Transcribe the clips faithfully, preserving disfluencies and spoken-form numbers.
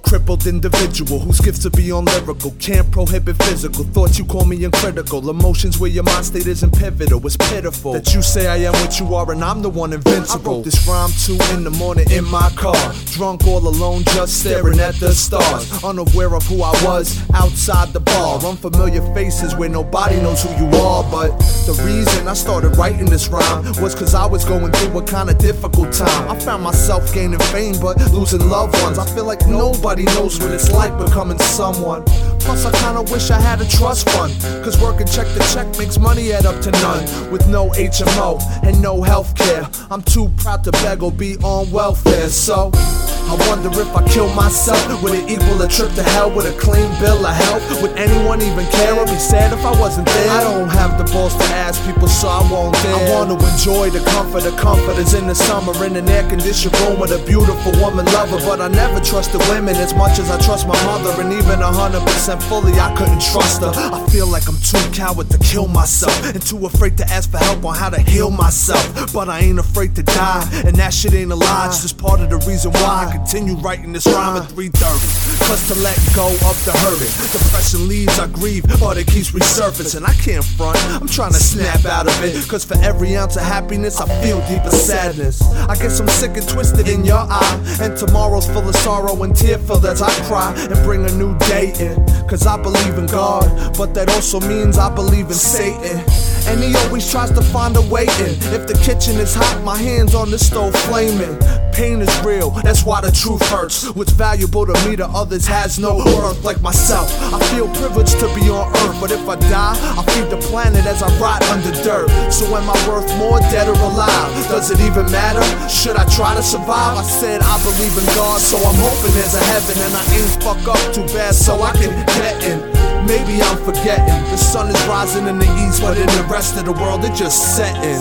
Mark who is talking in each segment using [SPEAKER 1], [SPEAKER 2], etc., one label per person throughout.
[SPEAKER 1] crippled individual whose gifts are beyond lyrical, can't prohibit physical. Thoughts you call me uncritical, emotions where your mind state isn't pivotal. It's pitiful that you say I am what you are and I'm the one invincible. I wrote this rhyme two in the morning in my car, drunk all alone, just staring at the stars, unaware of who I was outside the bar. Unfamiliar faces where nobody knows who you are. But the reason I started writing this rhyme was cause I was going through a kinda difficult time. I found myself gaining fame but losing loved ones. I feel like nobody knows what it's like becoming someone. Plus I kinda wish I had a trust fund, cause working check to check makes money add up to none. With no H M O and no health care, I'm too proud to beg or be on welfare. So I wonder if I kill myself, would it equal a trip to hell with a clean bill of health? Would anyone even care? I'd be sad if I wasn't there. I don't have the balls to ask people, so I won't dare. I want to enjoy the comfort of comforters in the summer in an air-conditioned room with a beautiful woman lover. But I never trusted women as much as I trust my mother, and even a hundred percent fully I couldn't trust her. I feel like I'm too coward to kill myself, and too afraid to ask for help on how to heal myself. But I ain't afraid to die, and that shit ain't a lie. It's just part of the reason why I continue writing this rhyme at three thirty. Cause to let go of the hurting, depression leaves, I grieve, but it keeps resurfacing. I can't front, I'm trying to snap out of it, cause for every ounce of happiness I feel deeper sadness. I guess I'm sick and twisted in your eye, and tomorrow's full of sorrow and tear-filled as I cry and bring a new day in. Cause I believe in God, but that also means I believe in Satan, and he always tries to find a way in. If the kitchen is hot, my hands on the stove flaming. Pain is real, that's why the truth hurts. What's valuable to me to others has no worth. Like myself, I feel privileged to be on earth, but if I die, I feed the planet as I rot under dirt. So am I worth more dead or alive? Does it even matter? Should I try to survive? I said I believe in God, so I'm hoping there's a heaven, and I ain't fuck up too bad so I can get in. Maybe I'm forgetting, the sun is rising in the east, but in the rest of the world it just setting.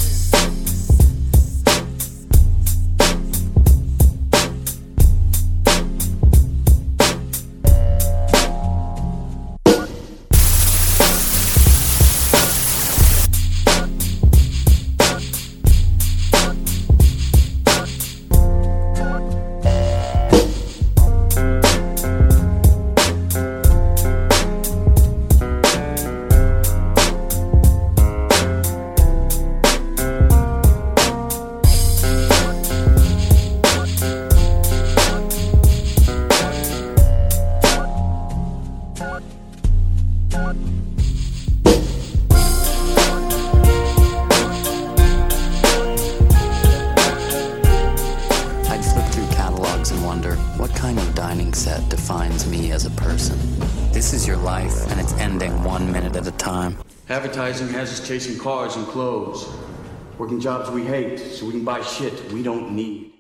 [SPEAKER 2] What kind of dining set defines me as a person? This is your life, and it's ending one minute at a time.
[SPEAKER 3] Advertising has us chasing cars and clothes, working jobs we hate so we can buy shit we don't need.